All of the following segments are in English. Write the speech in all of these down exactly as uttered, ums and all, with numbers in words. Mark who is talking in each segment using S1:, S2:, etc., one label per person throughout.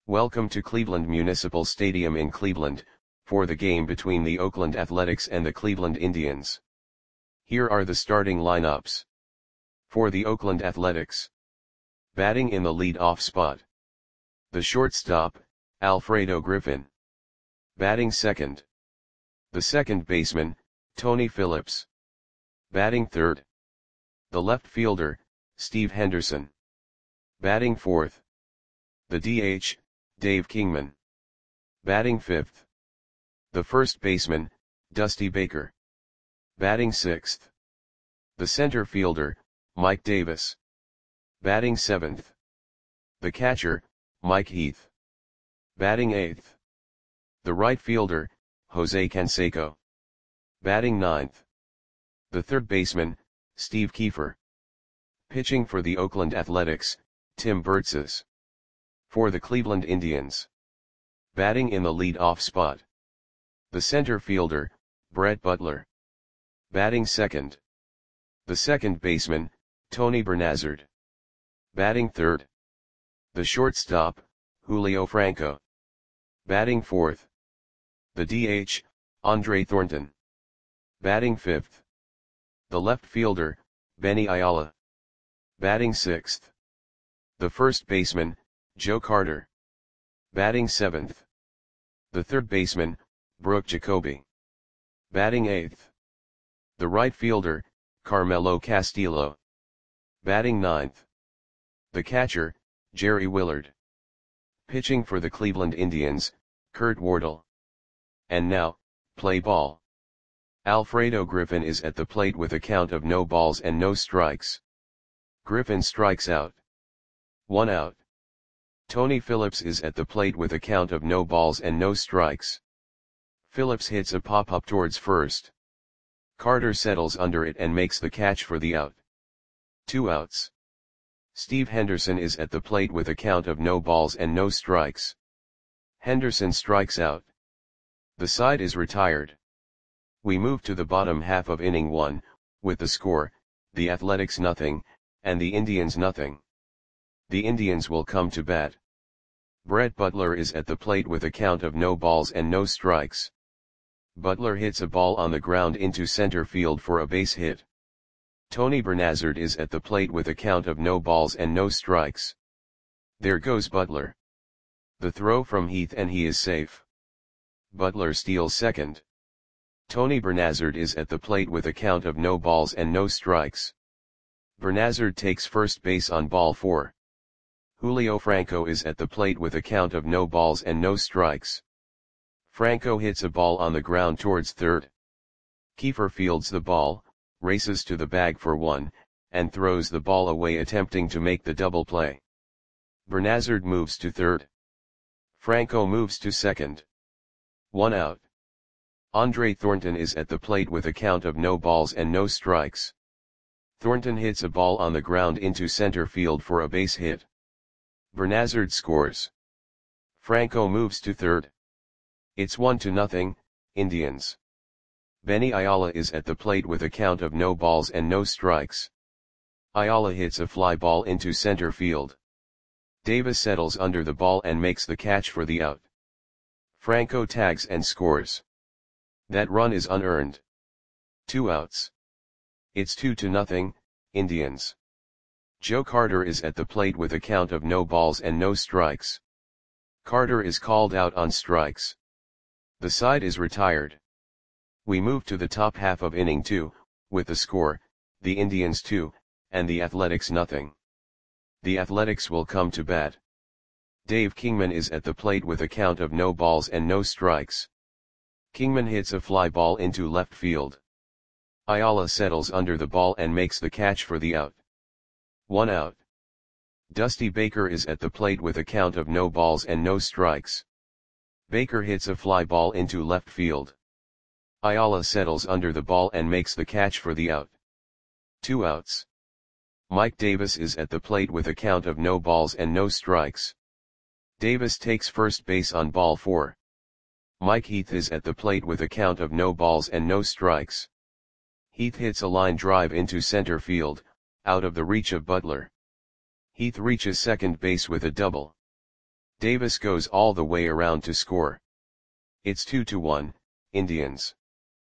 S1: Welcome to Cleveland Municipal Stadium in Cleveland, for the game between the Oakland Athletics and the Cleveland Indians. Here are the starting lineups. For the Oakland Athletics. Batting in the lead-off spot. The shortstop, Alfredo Griffin. Batting second. The second baseman, Tony Phillips. Batting third. The left fielder, Steve Henderson. Batting fourth. The D H, Dave Kingman. Batting fifth. The first baseman, Dusty Baker. Batting sixth. The center fielder, Mike Davis. Batting seventh. The catcher, Mike Heath. Batting eighth. The right fielder, Jose Canseco. Batting ninth. The third baseman, Steve Kiefer. Pitching for the Oakland Athletics, Tim Burtzes. For the Cleveland Indians. Batting in the lead-off spot. The center fielder, Brett Butler. Batting second. The second baseman, Tony Bernazard. Batting third. The shortstop, Julio Franco. Batting fourth. The D H, Andre Thornton. Batting fifth. The left fielder, Benny Ayala. Batting sixth. The first baseman, Joe Carter. Batting seventh. The third baseman, Brooke Jacoby. Batting eighth. The right fielder, Carmelo Castillo. Batting ninth. The catcher, Jerry Willard. Pitching for the Cleveland Indians, Kurt Wardle. And now, play ball. Alfredo Griffin is at the plate with a count of no balls and no strikes. Griffin strikes out. One out. Tony Phillips is at the plate with a count of no balls and no strikes. Phillips hits a pop-up towards first. Carter settles under it and makes the catch for the out. Two outs. Steve Henderson is at the plate with a count of no balls and no strikes. Henderson strikes out. The side is retired. We move to the bottom half of inning one, with the score, the Athletics nothing, and the Indians nothing. The Indians will come to bat. Brett Butler is at the plate with a count of no balls and no strikes. Butler hits a ball on the ground into center field for a base hit. Tony Bernazard is at the plate with a count of no balls and no strikes. There goes Butler. The throw from Heath and he is safe. Butler steals second. Tony Bernazard is at the plate with a count of no balls and no strikes. Bernazard takes first base on ball four. Julio Franco is at the plate with a count of no balls and no strikes. Franco hits a ball on the ground towards third. Kiefer fields the ball, races to the bag for one, and throws the ball away attempting to make the double play. Bernazard moves to third. Franco moves to second. One out. Andre Thornton is at the plate with a count of no balls and no strikes. Thornton hits a ball on the ground into center field for a base hit. Bernazard scores. Franco moves to third. It's one to nothing, Indians. Benny Ayala is at the plate with a count of no balls and no strikes. Ayala hits a fly ball into center field. Davis settles under the ball and makes the catch for the out. Franco tags and scores. That run is unearned. Two outs. It's two to nothing, Indians. Joe Carter is at the plate with a count of no balls and no strikes. Carter is called out on strikes. The side is retired. We move to the top half of inning two, with the score, the Indians two, and the Athletics nothing. The Athletics will come to bat. Dave Kingman is at the plate with a count of no balls and no strikes. Kingman hits a fly ball into left field. Ayala settles under the ball and makes the catch for the out. One out. Dusty Baker is at the plate with a count of no balls and no strikes. Baker hits a fly ball into left field. Ayala settles under the ball and makes the catch for the out. Two outs. Mike Davis is at the plate with a count of no balls and no strikes. Davis takes first base on ball four. Mike Heath is at the plate with a count of no balls and no strikes. Heath hits a line drive into center field, out of the reach of Butler. Heath reaches second base with a double. Davis goes all the way around to score. It's two to one, Indians.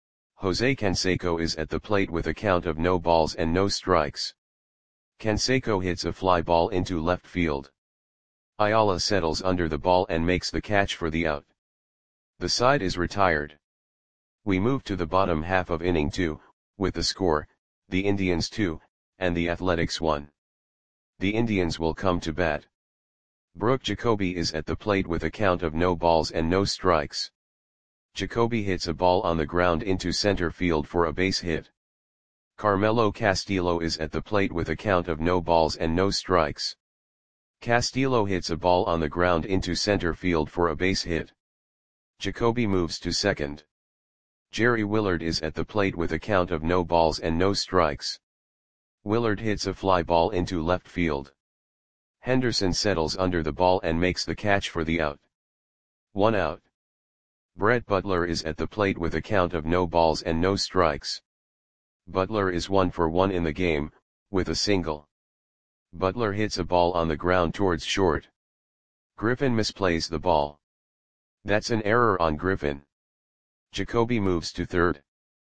S1: Jose Canseco is at the plate with a count of no balls and no strikes. Canseco hits a fly ball into left field. Ayala settles under the ball and makes the catch for the out. The side is retired. We move to the bottom half of inning two, with the score, the Indians two, and the Athletics one. The Indians will come to bat. Brooke Jacoby is at the plate with a count of no balls and no strikes. Jacoby hits a ball on the ground into center field for a base hit. Carmelo Castillo is at the plate with a count of no balls and no strikes. Castillo hits a ball on the ground into center field for a base hit. Jacoby moves to second. Jerry Willard is at the plate with a count of no balls and no strikes. Willard hits a fly ball into left field. Henderson settles under the ball and makes the catch for the out. One out. Brett Butler is at the plate with a count of no balls and no strikes. Butler is one for one in the game, with a single. Butler hits a ball on the ground towards short. Griffin misplays the ball. That's an error on Griffin. Jacoby moves to third.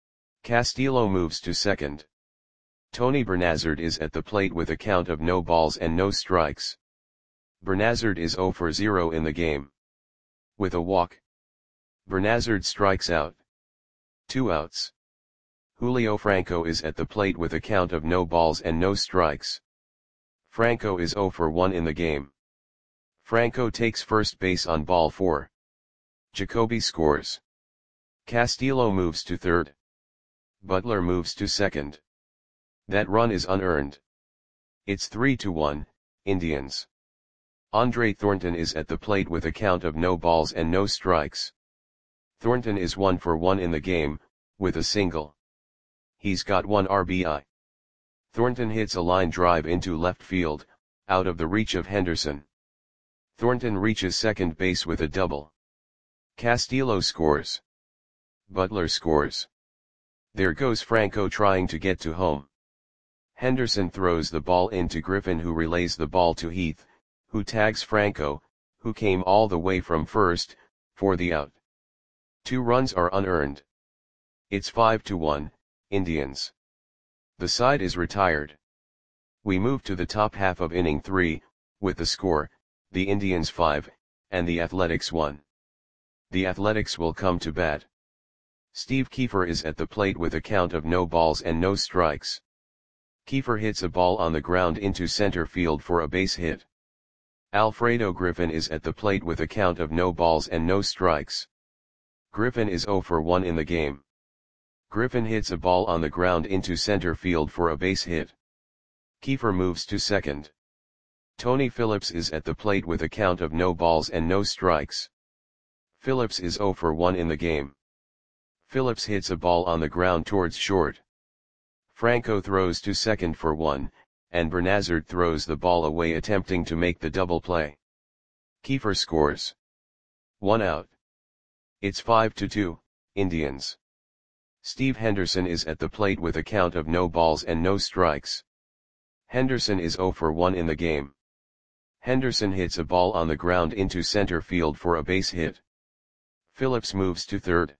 S1: Castillo moves to second. Tony Bernazard is at the plate with a count of no balls and no strikes. Bernazard is zero for zero in the game. With a walk, Bernazard strikes out. Two outs. Julio Franco is at the plate with a count of no balls and no strikes. Franco is zero for one in the game. Franco takes first base on ball four. Jacoby scores. Castillo moves to third. Butler moves to second. That run is unearned. It's three to one, Indians. Andre Thornton is at the plate with a count of no balls and no strikes. Thornton is one for one in the game, with a single. He's got one R B I. Thornton hits a line drive into left field, out of the reach of Henderson. Thornton reaches second base with a double. Castillo scores. Butler scores. There goes Franco trying to get to home. Henderson throws the ball into Griffin, who relays the ball to Heath, who tags Franco, who came all the way from first, for the out. Two runs are unearned. It's five to one, Indians. The side is retired. We move to the top half of inning three, with the score, the Indians five, and the Athletics one. The Athletics will come to bat. Steve Kiefer is at the plate with a count of no balls and no strikes. Kiefer hits a ball on the ground into center field for a base hit. Alfredo Griffin is at the plate with a count of no balls and no strikes. Griffin is zero for one in the game. Griffin hits a ball on the ground into center field for a base hit. Kiefer moves to second. Tony Phillips is at the plate with a count of no balls and no strikes. Phillips is zero for one in the game. Phillips hits a ball on the ground towards short. Franco throws to second for one, and Bernazard throws the ball away attempting to make the double play. Kiefer scores. One out. It's five to two, Indians. Steve Henderson is at the plate with a count of no balls and no strikes. Henderson is zero for one in the game. Henderson hits a ball on the ground into center field for a base hit. Phillips moves to third.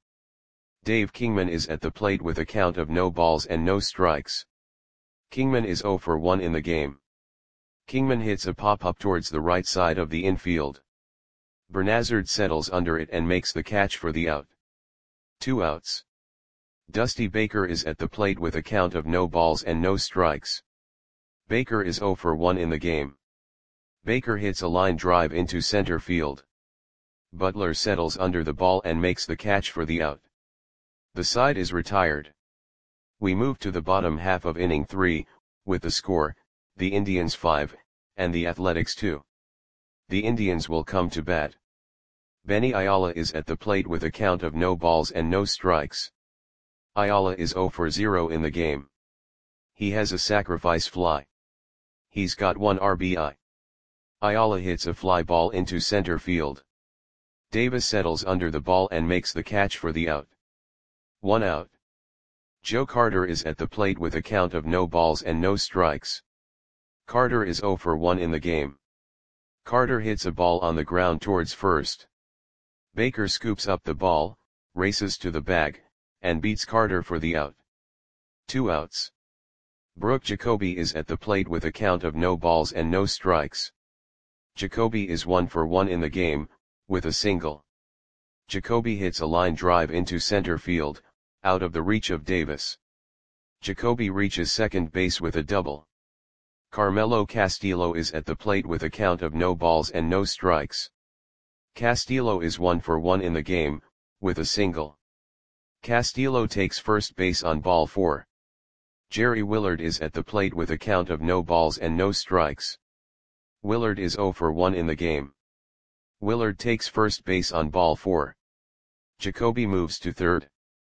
S1: Dave Kingman is at the plate with a count of no balls and no strikes. Kingman is zero for one in the game. Kingman hits a pop-up towards the right side of the infield. Bernazard settles under it and makes the catch for the out. Two outs. Dusty Baker is at the plate with a count of no balls and no strikes. Baker is zero for one in the game. Baker hits a line drive into center field. Butler settles under the ball and makes the catch for the out. The side is retired. We move to the bottom half of inning three, with the score, the Indians five, and the Athletics two. The Indians will come to bat. Benny Ayala is at the plate with a count of no balls and no strikes. Ayala is zero for zero in the game. He has a sacrifice fly. He's got one R B I. Ayala hits a fly ball into center field. Davis settles under the ball and makes the catch for the out. One out. Joe Carter is at the plate with a count of no balls and no strikes. Carter is zero for one in the game. Carter hits a ball on the ground towards first. Baker scoops up the ball, races to the bag, and beats Carter for the out. Two outs. Brooke Jacoby is at the plate with a count of no balls and no strikes. Jacoby is one for one in the game, with a single. Jacoby hits a line drive into center field, out of the reach of Davis. Jacoby reaches second base with a double. Carmelo Castillo is at the plate with a count of no balls and no strikes. Castillo is one for one in the game, with a single. Castillo takes first base on ball four. Jerry Willard is at the plate with a count of no balls and no strikes. Willard is zero for one in the game. Willard takes first base on ball four. Jacoby moves to third.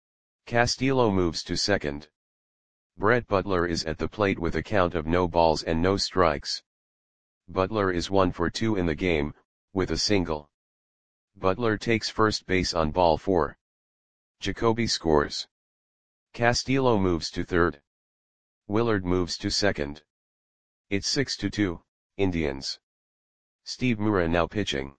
S1: Castillo moves to second. Brett Butler is at the plate with a count of no balls and no strikes. Butler is one for two in the game, with a single. Butler takes first base on ball four. Jacoby scores. Castillo moves to third. Willard moves to second. It's six to two, Indians. Steve Mura now pitching.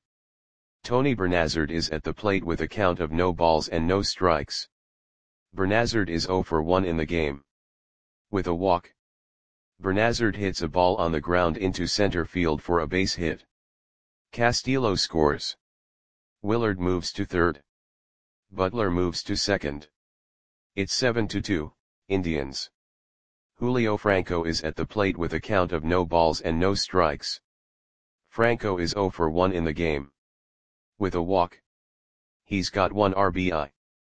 S1: Tony Bernazard is at the plate with a count of no balls and no strikes. Bernazard is zero for one in the game. With a walk. Bernazard hits a ball on the ground into center field for a base hit. Castillo scores. Willard moves to third. Butler moves to second. It's seven to two, Indians. Julio Franco is at the plate with a count of no balls and no strikes. Franco is zero for one in the game. With a walk. He's got one R B I.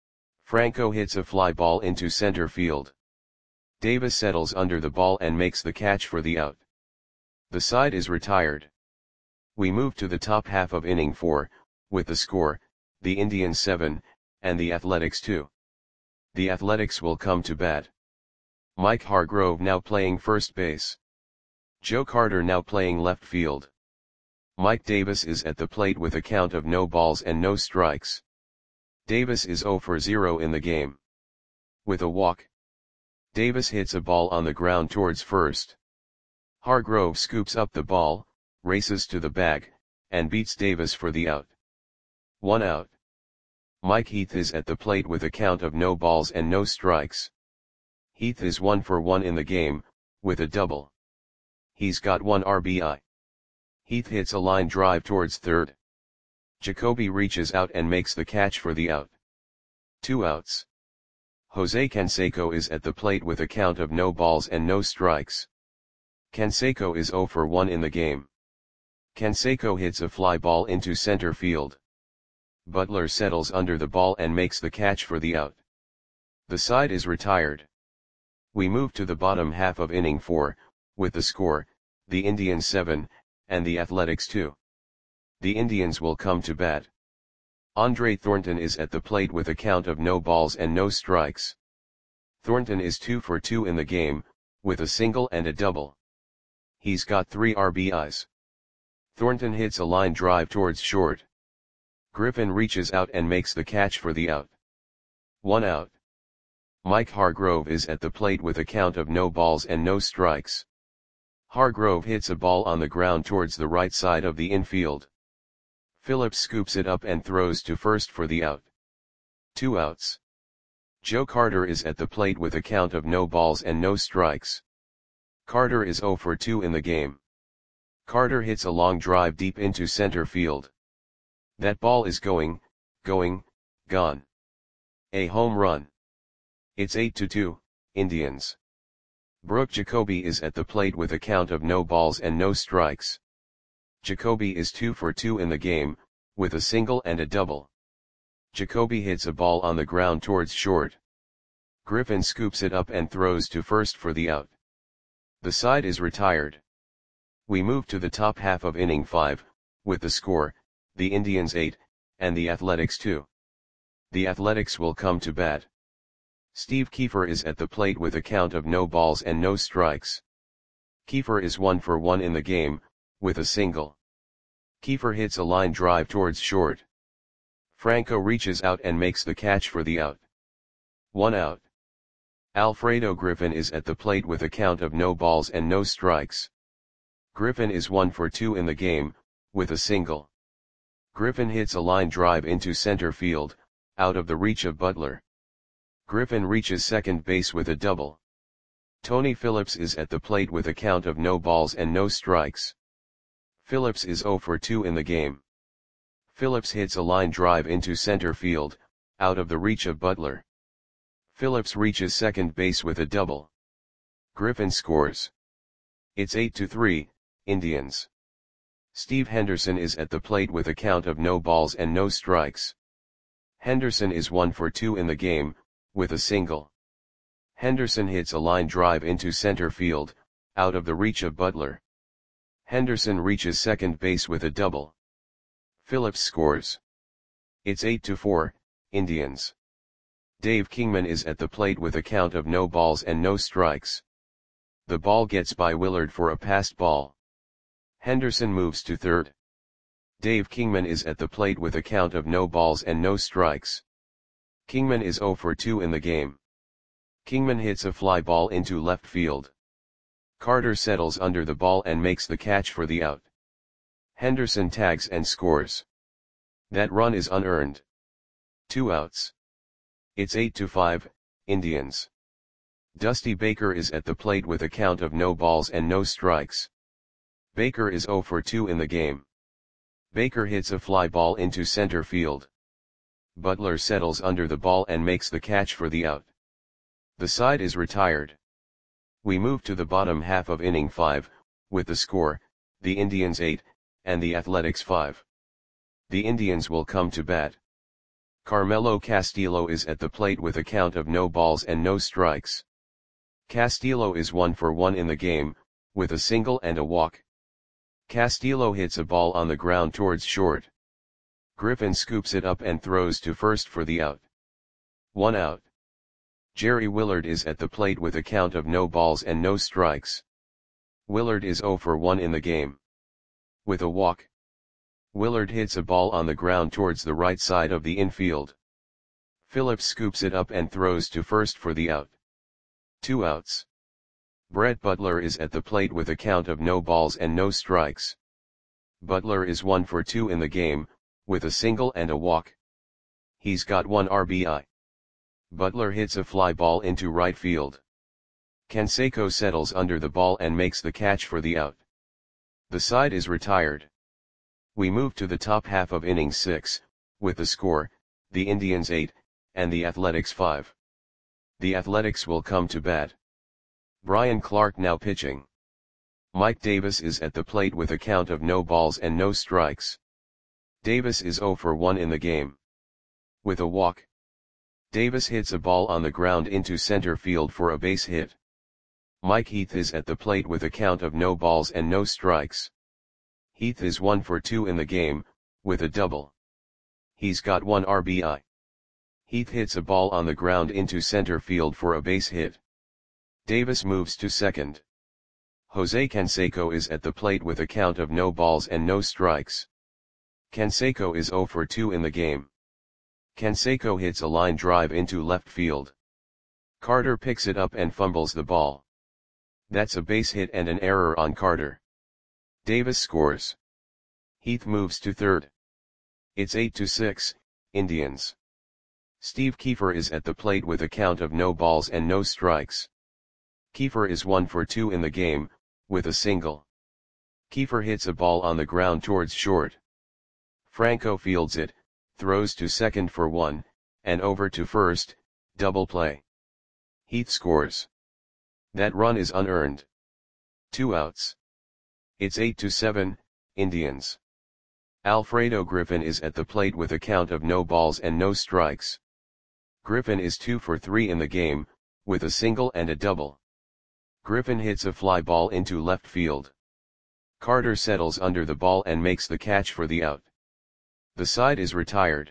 S1: Franco hits a fly ball into center field. Davis settles under the ball and makes the catch for the out. The side is retired. We move to the top half of inning four, with the score, the Indians seven, and the Athletics two. The Athletics will come to bat. Mike Hargrove now playing first base. Joe Carter now playing left field. Mike Davis is at the plate with a count of no balls and no strikes. Davis is zero for zero in the game. With a walk. Davis hits a ball on the ground towards first. Hargrove scoops up the ball, races to the bag, and beats Davis for the out. One out. Mike Heath is at the plate with a count of no balls and no strikes. Heath is one for one in the game, with a double. He's got one R B I. Heath hits a line drive towards third. Jacoby reaches out and makes the catch for the out. Two outs. Jose Canseco is at the plate with a count of no balls and no strikes. Canseco is zero for one in the game. Canseco hits a fly ball into center field. Butler settles under the ball and makes the catch for the out. The side is retired. We move to the bottom half of inning four, with the score, the Indians seven, and the Athletics two. The Indians will come to bat. Andre Thornton is at the plate with a count of no balls and no strikes. Thornton is two for two in the game, with a single and a double. He's got three R B Is. Thornton hits a line drive towards short. Griffin reaches out and makes the catch for the out. One out. Mike Hargrove is at the plate with a count of no balls and no strikes. Hargrove hits a ball on the ground towards the right side of the infield. Phillips scoops it up and throws to first for the out. Two outs. Joe Carter is at the plate with a count of no balls and no strikes. Carter is zero for two in the game. Carter hits a long drive deep into center field. That ball is going, going, gone. A home run. It's eight to two, Indians. Brooke Jacoby is at the plate with a count of no balls and no strikes. Jacoby is two for two in the game, with a single and a double. Jacoby hits a ball on the ground towards short. Griffin scoops it up and throws to first for the out. The side is retired. We move to the top half of inning five, with the score, the Indians eight, and the Athletics two. The Athletics will come to bat. Steve Kiefer is at the plate with a count of no balls and no strikes. Kiefer is one for one in the game, with a single. Kiefer hits a line drive towards short. Franco reaches out and makes the catch for the out. One out. Alfredo Griffin is at the plate with a count of no balls and no strikes. Griffin is one for two in the game, with a single. Griffin hits a line drive into center field, out of the reach of Butler. Griffin reaches second base with a double. Tony Phillips is at the plate with a count of no balls and no strikes. Phillips is zero for two in the game. Phillips hits a line drive into center field, out of the reach of Butler. Phillips reaches second base with a double. Griffin scores. It's eight to three, Indians. Steve Henderson is at the plate with a count of no balls and no strikes. Henderson is one for two in the game, with a single. Henderson hits a line drive into center field, out of the reach of Butler. Henderson reaches second base with a double. Phillips scores. It's eight to four, Indians. Dave Kingman is at the plate with a count of no balls and no strikes. The ball gets by Willard for a passed ball. Henderson moves to third. Dave Kingman is at the plate with a count of no balls and no strikes. Kingman is zero for two in the game. Kingman hits a fly ball into left field. Carter settles under the ball and makes the catch for the out. Henderson tags and scores. That run is unearned. Two outs. It's eight to five, Indians. Dusty Baker is at the plate with a count of no balls and no strikes. Baker is zero for two in the game. Baker hits a fly ball into center field. Butler settles under the ball and makes the catch for the out. The side is retired. We move to the bottom half of inning five, with the score, the Indians eight, and the Athletics five. The Indians will come to bat. Carmelo Castillo is at the plate with a count of no balls and no strikes. Castillo is one for one in the game, with a single and a walk. Castillo hits a ball on the ground towards short. Griffin scoops it up and throws to first for the out. One out. Jerry Willard is at the plate with a count of no balls and no strikes. Willard is zero for one in the game. With a walk. Willard hits a ball on the ground towards the right side of the infield. Phillips scoops it up and throws to first for the out. Two outs. Brett Butler is at the plate with a count of no balls and no strikes. Butler is one for two in the game, with a single and a walk. He's got one R B I. Butler hits a fly ball into right field. Canseco settles under the ball and makes the catch for the out. The side is retired. We move to the top half of inning six, with the score, the Indians eight, and the Athletics five. The Athletics will come to bat. Brian Clark now pitching. Mike Davis is at the plate with a count of no balls and no strikes. Davis is zero for one in the game. With a walk. Davis hits a ball on the ground into center field for a base hit. Mike Heath is at the plate with a count of no balls and no strikes. Heath is one for two in the game, with a double. He's got one R B I. Heath hits a ball on the ground into center field for a base hit. Davis moves to second. Jose Canseco is at the plate with a count of no balls and no strikes. Canseco is zero for two in the game. Canseco hits a line drive into left field. Carter picks it up and fumbles the ball. That's a base hit and an error on Carter. Davis scores. Heath moves to third. It's eight to six, Indians. Steve Kiefer is at the plate with a count of no balls and no strikes. Kiefer is one for two in the game, with a single. Kiefer hits a ball on the ground towards short. Franco fields it, throws to second for one, and over to first, double play. Heath scores. That run is unearned. Two outs. It's eight to seven, Indians. Alfredo Griffin is at the plate with a count of no balls and no strikes. Griffin is two for three in the game, with a single and a double. Griffin hits a fly ball into left field. Carter settles under the ball and makes the catch for the out. The side is retired.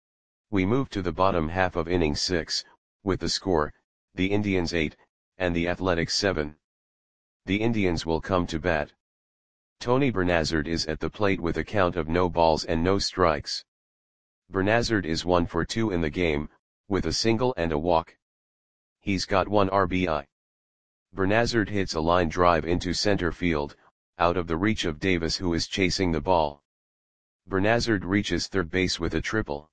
S1: We move to the bottom half of inning six, with the score, the Indians eight, and the Athletics seven. The Indians will come to bat. Tony Bernazard is at the plate with a count of no balls and no strikes. Bernazard is one for two in the game, with a single and a walk. He's got one R B I. Bernazard hits a line drive into center field, out of the reach of Davis who is chasing the ball. Bernazard reaches third base with a triple.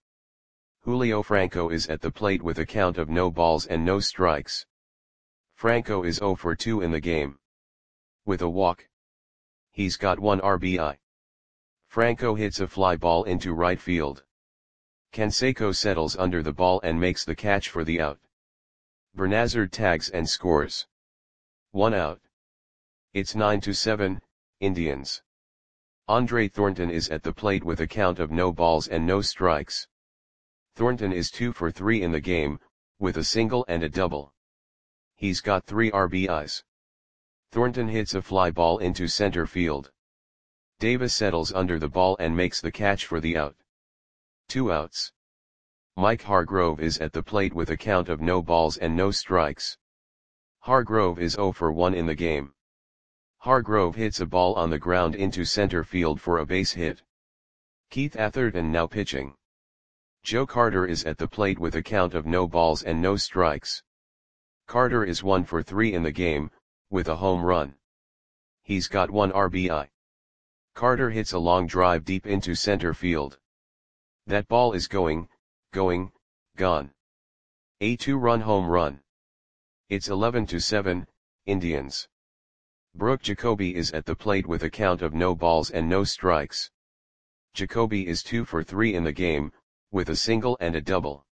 S1: Julio Franco is at the plate with a count of no balls and no strikes. Franco is zero for two in the game. With a walk. He's got one R B I. Franco hits a fly ball into right field. Canseco settles under the ball and makes the catch for the out. Bernazard tags and scores. One out. It's nine to seven, Indians. Andre Thornton is at the plate with a count of no balls and no strikes. Thornton is two for three in the game, with a single and a double. He's got three R B Is. Thornton hits a fly ball into center field. Davis settles under the ball and makes the catch for the out. Two outs. Mike Hargrove is at the plate with a count of no balls and no strikes. Hargrove is zero for one in the game. Hargrove hits a ball on the ground into center field for a base hit. Keith Atherton now pitching. Joe Carter is at the plate with a count of no balls and no strikes. Carter is one for three in the game, with a home run. He's got one R B I. Carter hits a long drive deep into center field. That ball is going, going, gone. A two-run home run. It's eleven to seven, Indians. Brooke Jacoby is at the plate with a count of no balls and no strikes. Jacoby is two for three in the game, with a single and a double.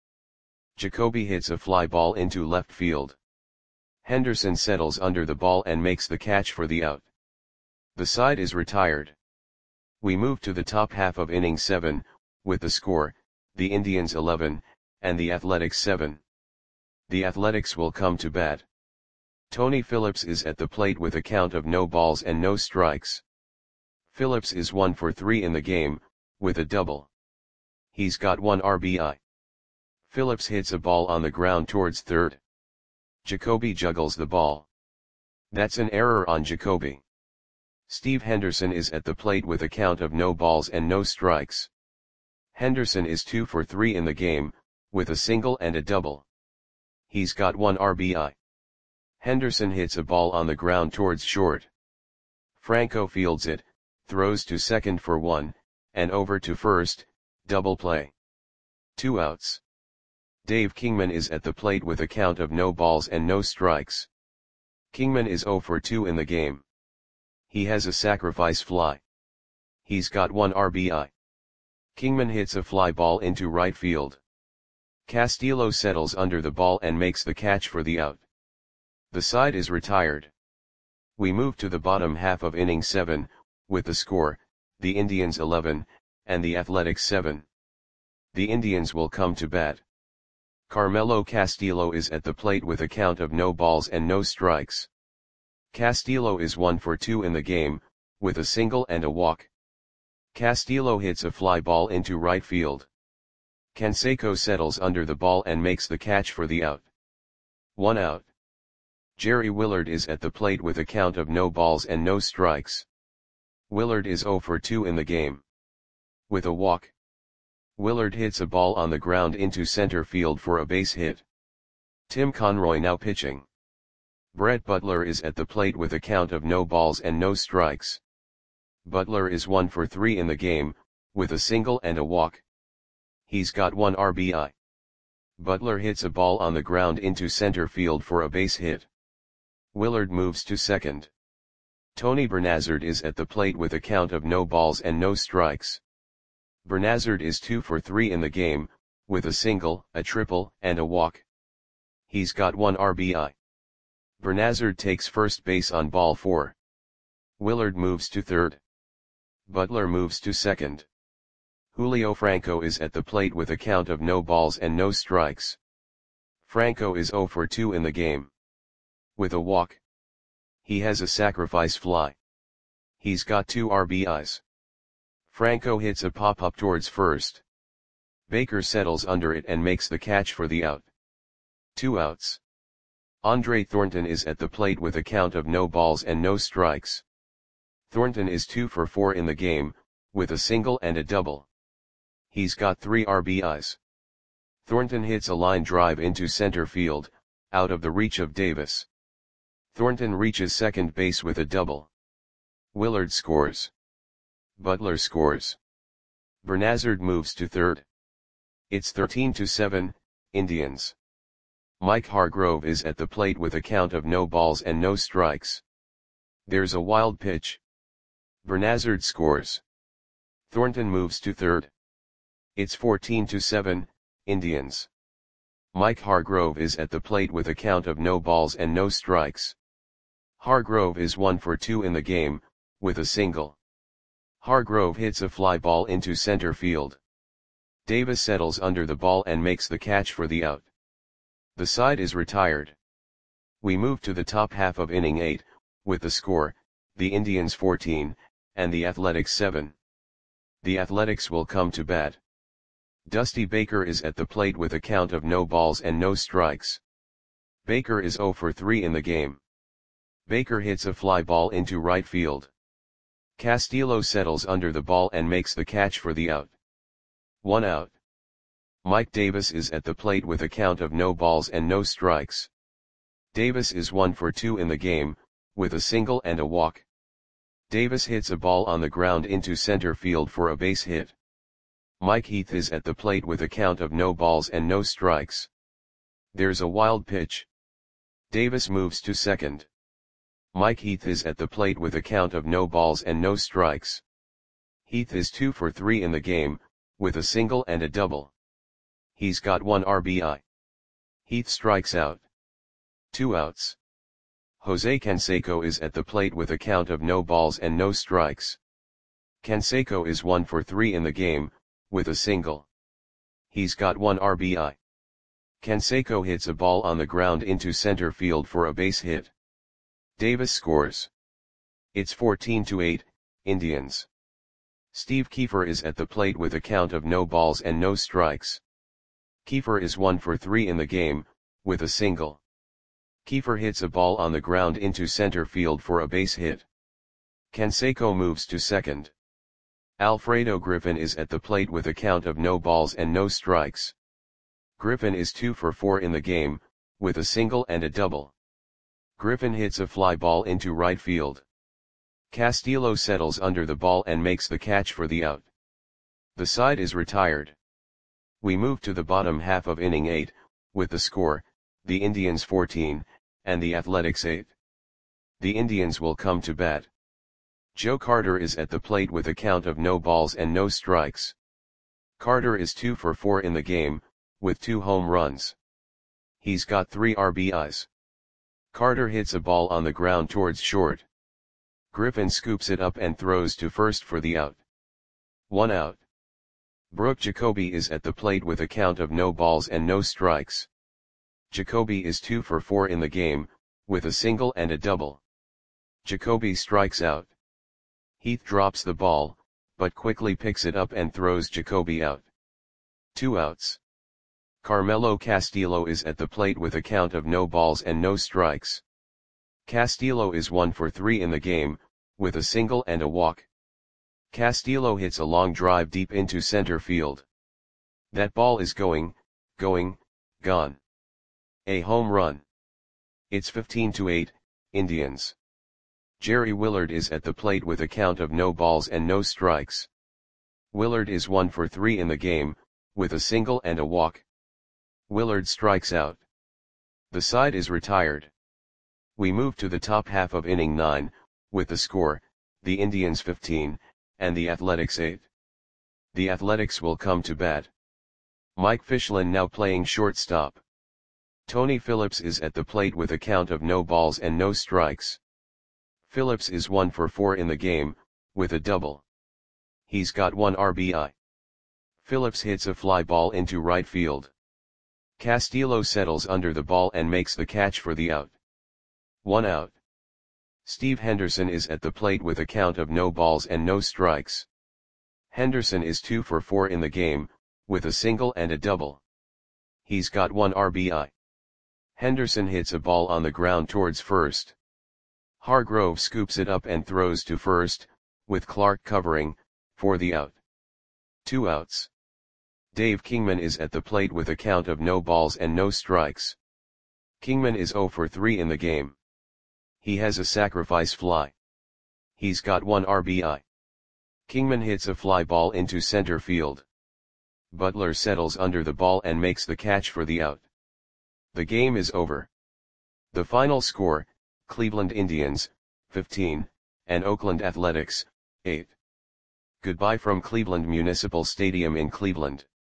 S1: Jacoby hits a fly ball into left field. Henderson settles under the ball and makes the catch for the out. The side is retired. We move to the top half of inning seven, with the score, the Indians eleven, and the Athletics seven. The Athletics will come to bat. Tony Phillips is at the plate with a count of no balls and no strikes. Phillips is one for three in the game, with a double. He's got one R B I. Phillips hits a ball on the ground towards third. Jacoby juggles the ball. That's an error on Jacoby. Steve Henderson is at the plate with a count of no balls and no strikes. Henderson is two for three in the game, with a single and a double. He's got one R B I. Henderson hits a ball on the ground towards short. Franco fields it, throws to second for one, and over to first, double play. Two outs. Dave Kingman is at the plate with a count of no balls and no strikes. Kingman is zero for two in the game. He has a sacrifice fly. He's got one R B I. Kingman hits a fly ball into right field. Castillo settles under the ball and makes the catch for the out. The side is retired. We move to the bottom half of inning seven, with the score, the Indians eleven, and the Athletics seven. The Indians will come to bat. Carmelo Castillo is at the plate with a count of no balls and no strikes. Castillo is one for two in the game, with a single and a walk. Castillo hits a fly ball into right field. Canseco settles under the ball and makes the catch for the out. One out. Jerry Willard is at the plate with a count of no balls and no strikes. Willard is zero for two in the game. With a walk. Willard hits a ball on the ground into center field for a base hit. Tim Conroy now pitching. Brett Butler is at the plate with a count of no balls and no strikes. Butler is one for three in the game, with a single and a walk. He's got one R B I. Butler hits a ball on the ground into center field for a base hit. Willard moves to second. Tony Bernazard is at the plate with a count of no balls and no strikes. Bernazard is two for three in the game, with a single, a triple, and a walk. He's got one R B I. Bernazard takes first base on ball four. Willard moves to third. Butler moves to second. Julio Franco is at the plate with a count of no balls and no strikes. Franco is zero for two in the game. With a walk. He has a sacrifice fly. He's got two R B Is. Franco hits a pop-up towards first. Baker settles under it and makes the catch for the out. Two outs. Andre Thornton is at the plate with a count of no balls and no strikes. Thornton is two for four in the game, with a single and a double. He's got three R B Is. Thornton hits a line drive into center field, out of the reach of Davis. Thornton reaches second base with a double. Willard scores. Butler scores. Bernazard moves to third. It's thirteen to seven, Indians. Mike Hargrove is at the plate with a count of no balls and no strikes. There's a wild pitch. Bernazard scores. Thornton moves to third. It's fourteen to seven, Indians. Mike Hargrove is at the plate with a count of no balls and no strikes. Hargrove is one for two in the game, with a single. Hargrove hits a fly ball into center field. Davis settles under the ball and makes the catch for the out. The side is retired. We move to the top half of inning eight, with the score, the Indians fourteen, and the Athletics seven. The Athletics will come to bat. Dusty Baker is at the plate with a count of no balls and no strikes. Baker is zero for three in the game. Baker hits a fly ball into right field. Castillo settles under the ball and makes the catch for the out. One out. Mike Davis is at the plate with a count of no balls and no strikes. Davis is one for two in the game, with a single and a walk. Davis hits a ball on the ground into center field for a base hit. Mike Heath is at the plate with a count of no balls and no strikes. There's a wild pitch. Davis moves to second. Mike Heath is at the plate with a count of no balls and no strikes. Heath is two for three in the game, with a single and a double. He's got one R B I. Heath strikes out. Two outs. Jose Canseco is at the plate with a count of no balls and no strikes. Canseco is one for three in the game, with a single. He's got one R B I. Canseco hits a ball on the ground into center field for a base hit. Davis scores. It's fourteen to eight, Indians. Steve Kiefer is at the plate with a count of no balls and no strikes. Kiefer is one for three in the game, with a single. Kiefer hits a ball on the ground into center field for a base hit. Canseco moves to second. Alfredo Griffin is at the plate with a count of no balls and no strikes. Griffin is two for four in the game, with a single and a double. Griffin hits a fly ball into right field. Castillo settles under the ball and makes the catch for the out. The side is retired. We move to the bottom half of inning eight, with the score, the Indians fourteen, and the Athletics eight. The Indians will come to bat. Joe Carter is at the plate with a count of no balls and no strikes. Carter is two for four in the game, with two home runs. He's got three R B Is. Carter hits a ball on the ground towards short. Griffin scoops it up and throws to first for the out. One out. Brooke Jacoby is at the plate with a count of no balls and no strikes. Jacoby is two for four in the game, with a single and a double. Jacoby strikes out. Heath drops the ball, but quickly picks it up and throws Jacoby out. Two outs. Carmelo Castillo is at the plate with a count of no balls and no strikes. Castillo is one for three in the game, with a single and a walk. Castillo hits a long drive deep into center field. That ball is going, going, gone. A home run. It's fifteen to eight, Indians. Jerry Willard is at the plate with a count of no balls and no strikes. Willard is one for three in the game, with a single and a walk. Willard strikes out. The side is retired. We move to the top half of inning nine, with the score, the Indians fifteen, and the Athletics eight. The Athletics will come to bat. Mike Fischlin now playing shortstop. Tony Phillips is at the plate with a count of no balls and no strikes. Phillips is one for four in the game, with a double. He's got one R B I. Phillips hits a fly ball into right field. Castillo settles under the ball and makes the catch for the out. One out. Steve Henderson is at the plate with a count of no balls and no strikes. Henderson is two for four in the game, with a single and a double. He's got one R B I. Henderson hits a ball on the ground towards first. Hargrove scoops it up and throws to first, with Clark covering, for the out. Two outs. Dave Kingman is at the plate with a count of no balls and no strikes. Kingman is zero for three in the game. He has a sacrifice fly. He's got one R B I. Kingman hits a fly ball into center field. Butler settles under the ball and makes the catch for the out. The game is over. The final score, Cleveland Indians, fifteen, and Oakland Athletics, eight. Goodbye from Cleveland Municipal Stadium in Cleveland.